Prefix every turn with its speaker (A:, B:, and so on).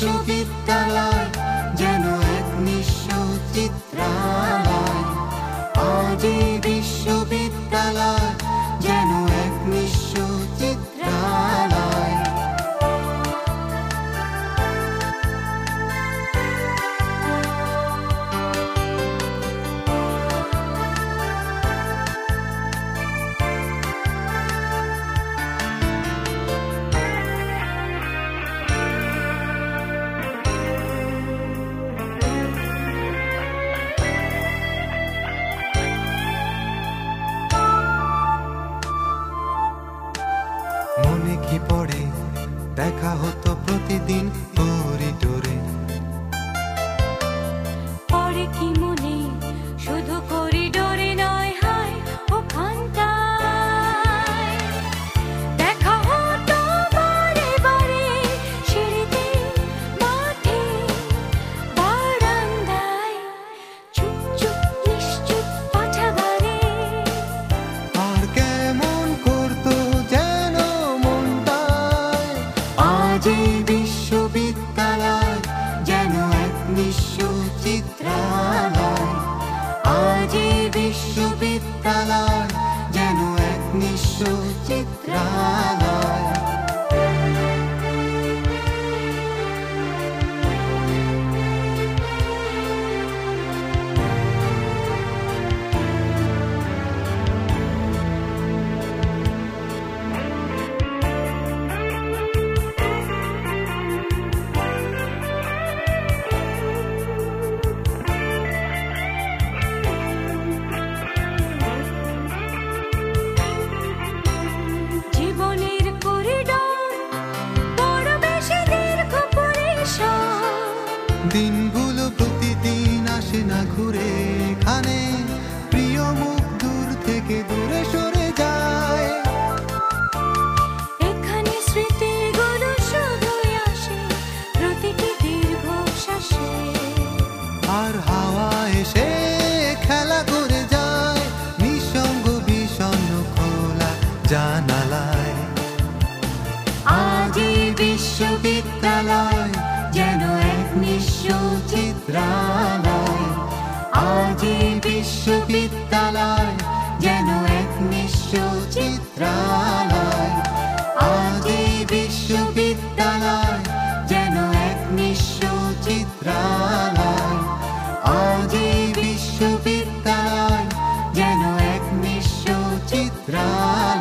A: বিশ্ববিদ্যালয় যেন এক নিঃস্ব চিত্রালয়। আজ এই বিশ্ববিদ্যালয় যেন এক নিঃস্ব চিত্রালয়। মনে কি পড়ে দেখা হতো প্রতিদিন করিডোরে।
B: পড়ে কি মনে শুধু করিডোরে নয়, হায় ওখানটায় দেখা হতো বারে বারে, সিঁড়িতে, মাঠে, বারান্দায়, চুপ চুপ নিশ্চুপ পাঠাগারে।
A: আর কেমন করতো যেন মনটায়। আজ এই বিশ্ববিদ্যালয় যেন এক নিঃস্ব চিত্রালয়। আজ এই বিশ্ববিদ্যালয় যেন এক নিঃস্ব চিত্রালয়।
B: জীবনের করিডোর বড় বেশি দীর্ঘ পরিসর।
A: দিনগুলো প্রতিদিন আসে না ঘুরে এখানে, প্রিয় মুখ দূর থেকে দূরে সরে যায়।
B: এখানে স্মৃতিগুলো শুধুই আসে প্রতিটি দীর্ঘ শ্বাসে।
A: আর হাওয়া এসে খেলা করে যায় নিঃসঙ্গ বিষণ্ণ খোলা জানালায়। আজ এই বিশ্ববিদ্যালয় যেন এক নিঃস্ব চিত্রালয়। আজ এই বিশ্ববিদ্যালয় যেন এক নিঃস্ব চিত্রালয়। আজ এই বিশ্ববিদ্যালয় যেন এক নিঃস্ব চিত্রালয়। আজ এই বিশ্ববিদ্যালয় যেন এক নিঃস্ব চিত্রালয়।